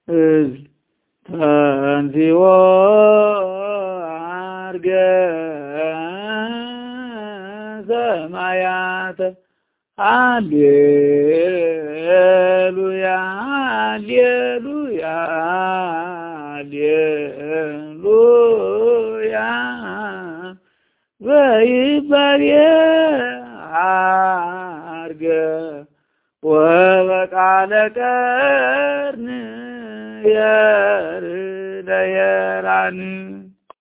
ተንዚዎ አርገ ሰማያት ሃሌሉያ ሃሌሉያ ሃሌሉያ በይባል አርገ ወበቃለ ቀርን የርደየራን